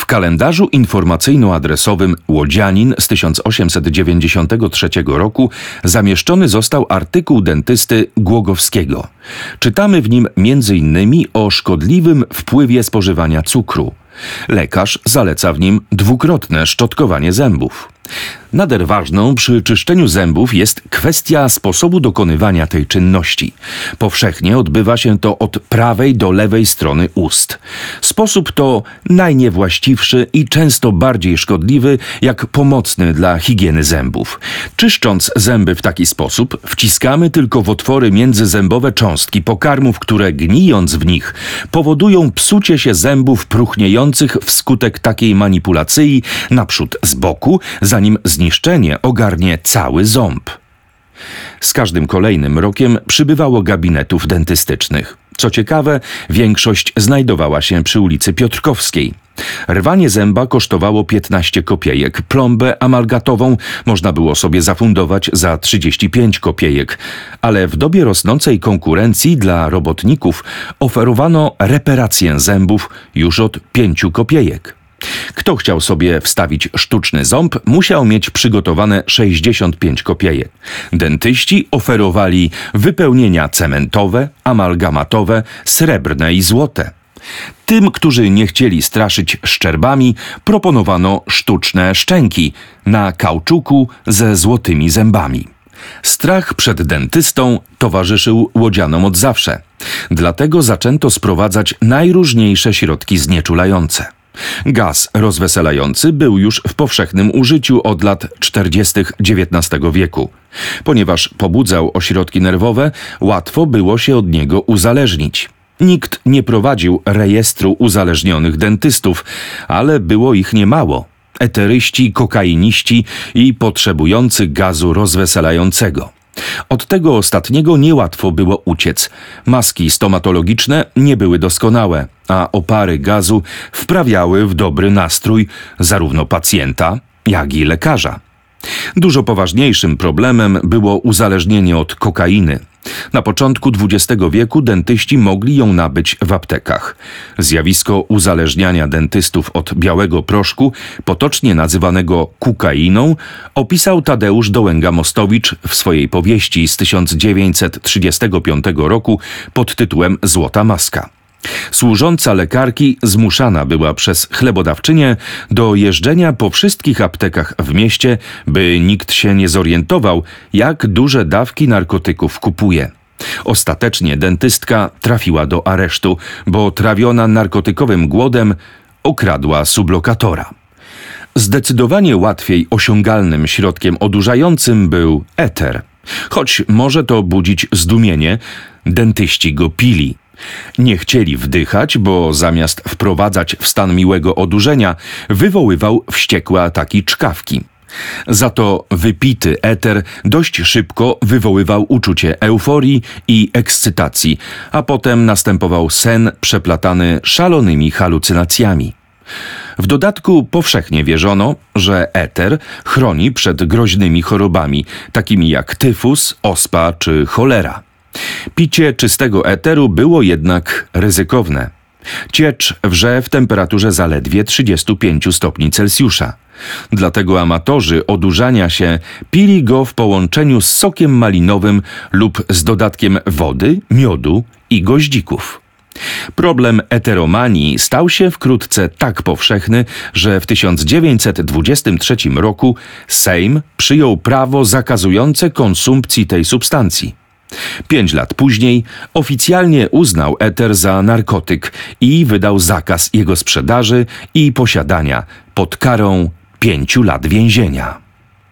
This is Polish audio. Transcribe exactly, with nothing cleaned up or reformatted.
kalendarzu informacyjno-adresowym Łodzianin z tysiąc osiemset dziewięćdziesiątego trzeciego roku zamieszczony został artykuł dentysty Głogowskiego. Czytamy w nim między innymi o szkodliwym wpływie spożywania cukru. Lekarz zaleca w nim dwukrotne szczotkowanie zębów. Nader ważną przy czyszczeniu zębów jest kwestia sposobu dokonywania tej czynności. Powszechnie odbywa się to od prawej do lewej strony ust. Sposób to najniewłaściwszy i często bardziej szkodliwy jak pomocny dla higieny zębów. Czyszcząc zęby w taki sposób, wciskamy tylko w otwory międzyzębowe cząstki pokarmów, które gnijąc w nich powodują psucie się zębów próchniejących wskutek takiej manipulacji naprzód z boku, zanim zniszczenie ogarnie cały ząb. Z każdym kolejnym rokiem przybywało gabinetów dentystycznych. Co ciekawe, większość znajdowała się przy ulicy Piotrkowskiej. Rwanie zęba kosztowało piętnaście kopiejek, plombę amalgatową można było sobie zafundować za trzydzieści pięć kopiejek, ale w dobie rosnącej konkurencji dla robotników oferowano reparację zębów już od pięciu kopiejek. Kto chciał sobie wstawić sztuczny ząb, musiał mieć przygotowane sześćdziesiąt pięć kopiejek. Dentyści oferowali wypełnienia cementowe, amalgamatowe, srebrne i złote. Tym, którzy nie chcieli straszyć szczerbami, proponowano sztuczne szczęki na kauczuku ze złotymi zębami. Strach przed dentystą towarzyszył łodzianom od zawsze. Dlatego zaczęto sprowadzać najróżniejsze środki znieczulające. Gaz rozweselający był już w powszechnym użyciu od lat czterdziestych dziewiętnastego wieku. Ponieważ pobudzał ośrodki nerwowe, łatwo było się od niego uzależnić. Nikt nie prowadził rejestru uzależnionych dentystów, ale było ich niemało. Eteryści, kokainiści i potrzebujący gazu rozweselającego. Od tego ostatniego niełatwo było uciec. Maski stomatologiczne nie były doskonałe, a opary gazu wprawiały w dobry nastrój zarówno pacjenta, jak i lekarza. Dużo poważniejszym problemem było uzależnienie od kokainy. Na początku dwudziestego wieku dentyści mogli ją nabyć w aptekach. Zjawisko uzależniania dentystów od białego proszku, potocznie nazywanego kukainą, opisał Tadeusz Dołęga-Mostowicz w swojej powieści z tysiąc dziewięćset trzydziestego piątego roku pod tytułem Złota maska. Służąca lekarki zmuszana była przez chlebodawczynię do jeżdżenia po wszystkich aptekach w mieście, by nikt się nie zorientował, jak duże dawki narkotyków kupuje. Ostatecznie dentystka trafiła do aresztu, bo trawiona narkotykowym głodem okradła sublokatora. Zdecydowanie łatwiej osiągalnym środkiem odurzającym był eter. Choć może to budzić zdumienie, dentyści go pili. Nie chcieli wdychać, bo zamiast wprowadzać w stan miłego odurzenia, wywoływał wściekłe ataki czkawki. Za to wypity eter dość szybko wywoływał uczucie euforii i ekscytacji, a potem następował sen przeplatany szalonymi halucynacjami. W dodatku powszechnie wierzono, że eter chroni przed groźnymi chorobami, takimi jak tyfus, ospa czy cholera. Picie czystego eteru było jednak ryzykowne. Ciecz wrze w temperaturze zaledwie trzydziestu pięciu stopni Celsjusza. Dlatego amatorzy odurzania się pili go w połączeniu z sokiem malinowym lub z dodatkiem wody, miodu i goździków. Problem eteromanii stał się wkrótce tak powszechny, że w tysiąc dziewięćset dwudziestym trzecim roku Sejm przyjął prawo zakazujące konsumpcji tej substancji. Pięć lat później oficjalnie uznał eter za narkotyk i wydał zakaz jego sprzedaży i posiadania pod karą pięciu lat więzienia.